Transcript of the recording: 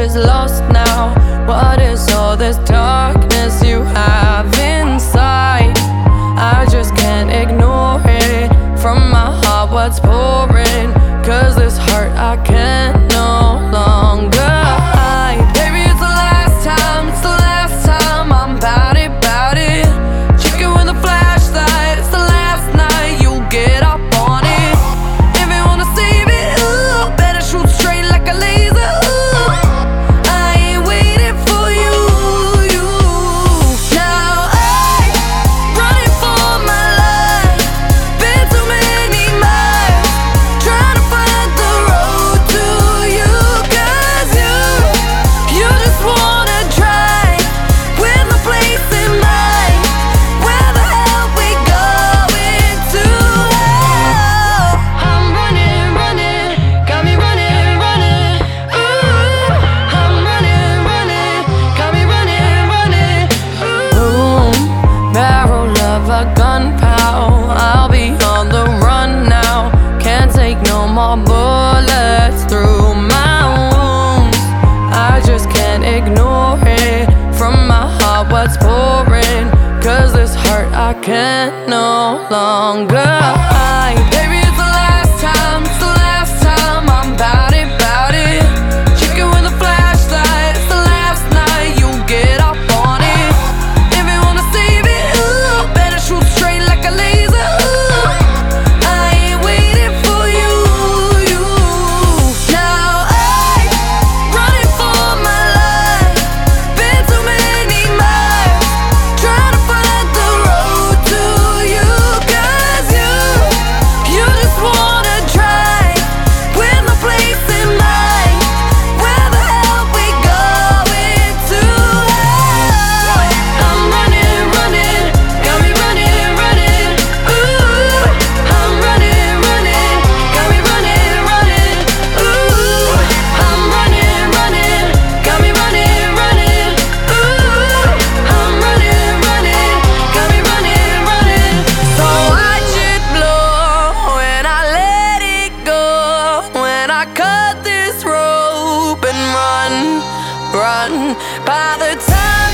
is lost now. What is all this darkness you have inside? I just can't ignore it. From my heart what's pouring, 'cause this heart I can't no longer hide. Baby, it's the last time, it's the last time. I'm bout it, bout it. Chicken with a flashlight, it's the last night. You'll get up on it. If you wanna save it, ooh, better shoot straight like a laser. Ooh, I ain't waiting for you, you. Now I'm running for my life. Been too many miles, trying to find the road to you. 'Cause you just wanna drive with no place in mind. Where the hell we going to? I'm running, running, got me running, running. Ooh, I'm running, running, got me running, running. Boom, barrel of a gun, pal. I'll be on the run now. Can't take no more bullets through my wounds. I just can't ignore it. From my heart what's pouring, 'cause this hurt I can't no longer hide. Baby, it's the last time, it's the last time. I'm bout it, bout it. Chicken with a flashlight, it's the last night. You'll get up on it. If you wanna save it, ooh, better shoot straight like a laser. Ooh, I ain't waiting for you, you. Now I'm running for my life. Been too many miles, trying to find the road to you. 'Cause you just wanna drive with no place in mind. Where the hell we going to? I'm running, running, got me running, running. Ooh, I'm running, running, got me running, running. Ooh, I'm running, running, got me running, running. Ooh, I'm running, running, got me running, running. So watch it blow when I let it go. When I cut this rope and run, run. By the time